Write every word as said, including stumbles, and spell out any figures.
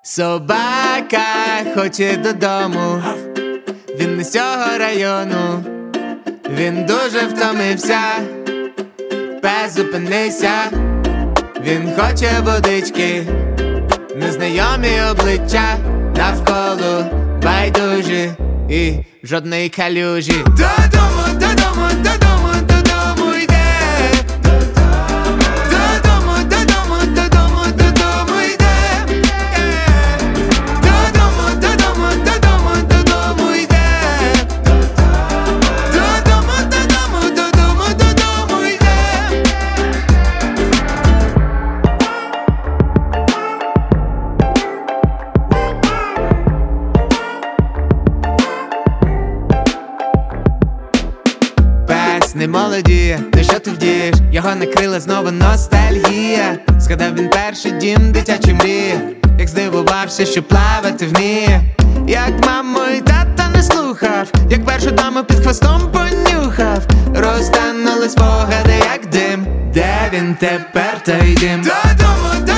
Собака хоче додому, він не з цього району, він дуже втомився, пес зупинися, він хоче водички, незнайомі обличчя, навколо байдужі і жодної калюжі. Додому, додому, додому, додому йде. Додому, додому, додому, додому йде. Додому, додому, додому, додому йде. Додому, додому, додому, додому йде. Пес не молодіє, ну що ти вдієш? Його накрила знову ностальгія. Згадав він перший дім, дитячі мрії, як здивувався, що плавати вміє. Як маму і тата не слухав, як першу даму під хвостом понюхав. Розтанули спогади, як дим. Де він тепер, той дим? Додому, додому.